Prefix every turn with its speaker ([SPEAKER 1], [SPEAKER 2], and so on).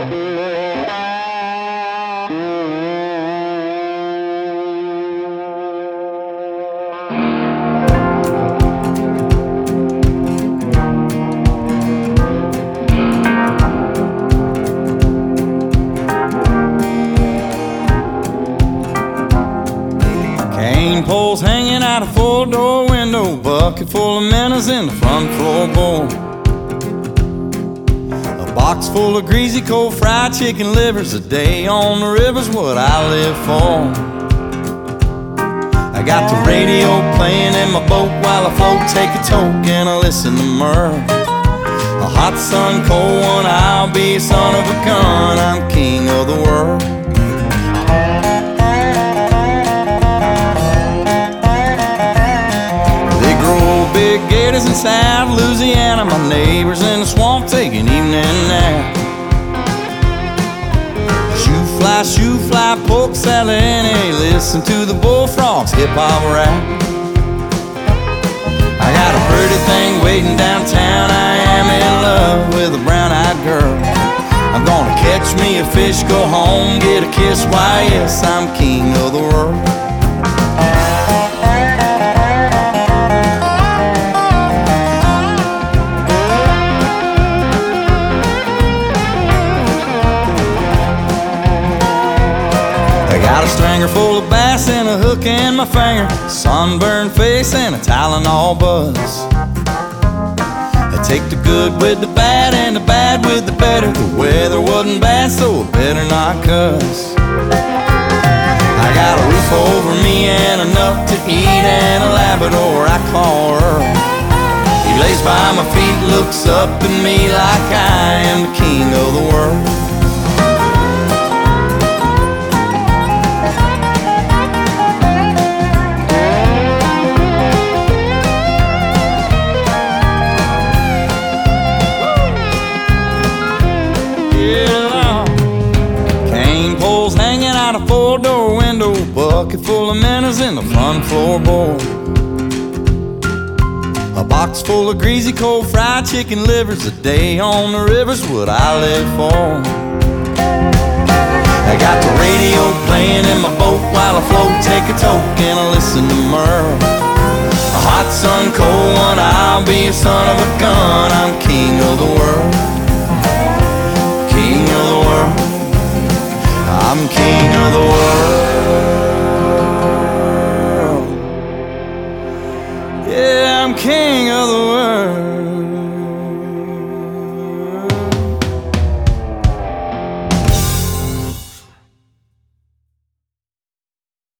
[SPEAKER 1] Cane poles hanging out a four-door window, bucket full of minnows in the front floorboard. A box full of greasy cold fried chicken livers. A day on the river's what I live for. I got the radio playing in my boat while I float, take a toke and I listen to Merle. A hot sun, cold one, I'll be a son of a gun. I'm king of the world. Big gators in South Louisiana, my neighbors in the swamp take an evening nap. Shoe fly, pork salad, and hey, listen to the bullfrogs hip-hop rap. I got a pretty thing waiting downtown, I am in love with a brown-eyed girl. I'm gonna catch me a fish, go home, get a kiss, why yes, I'm king of the world. Got a stringer full of bass and a hook in my finger, sunburned face and a Tylenol buzz. I take the good with the bad and the bad with the better. The weather wasn't bad, so I better not cuss. I got a roof over me and enough to eat and a Labrador I call Earl. He lays by my feet, looks up at me like I am the king of the world. A four-door window, bucket full of minnows in the front floorboard. A box full of greasy cold fried chicken livers. A day on the river's what I live for. I got the radio playing in my boat while I float, take a toke and I listen to Merle. A hot sun, cold one, I'll be a son of a gun. I'm king of the world.